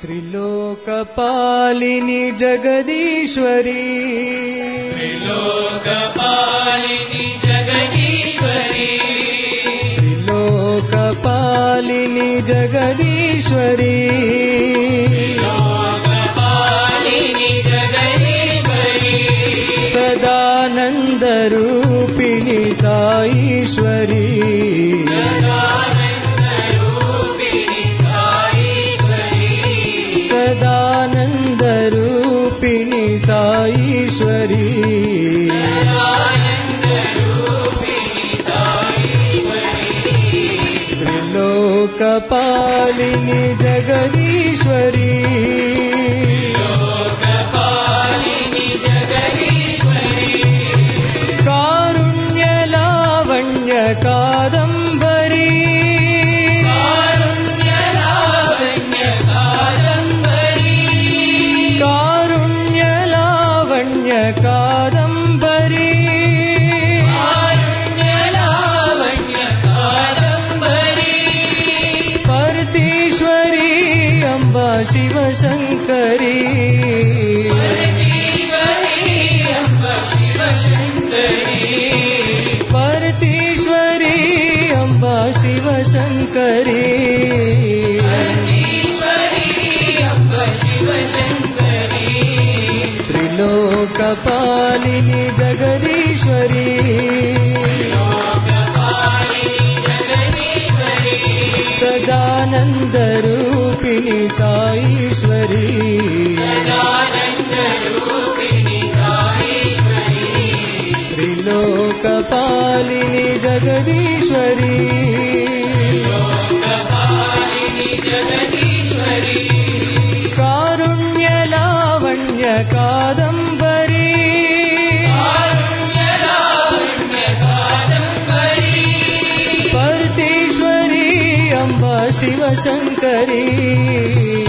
त्रिलोकपालिनी Jagadishwari, त्रिलोकपालिनी Jagadishwari, त्रिलोकपालिनी Jagadishwari, त्रिलोकपालिनी Jagadishwari, सदानन्दरूपिणी Saishwari, सदानन्दरूपिणी Saishwari, त्रिलोकपालिनी Jagadishwari, त्रिलोकपालिनी Jagadishwari, कारुण्यलावण्य Kadambari, कारुण्यलावण्य Kadambari, कारुण्यलावण्य Kadambari, कारुण्यलावण्य Kadambari, पर्तीश्वरी Amba Shivashankari, Parmeshwari Amb Shivashankari, पर्तीश्वरी Amba Shivashankari, Parmeshwari Amb Shivashankari, त्रिलोकपालिनी Jagadishwari, त्रिलोकपालिनी Jagadishwari, सदानन्दरूपिणी Saishwari, सदानन्दरूपिणी Saishwari, त्रिलोकपालिनी Jagadishwari, त्रिलोकपालिनी Jagadishwari, कारुण्यलावण्य Kadambari, कारुण्यलावण्य Kadambari, पर्तीश्वरी Amba Shivashankari,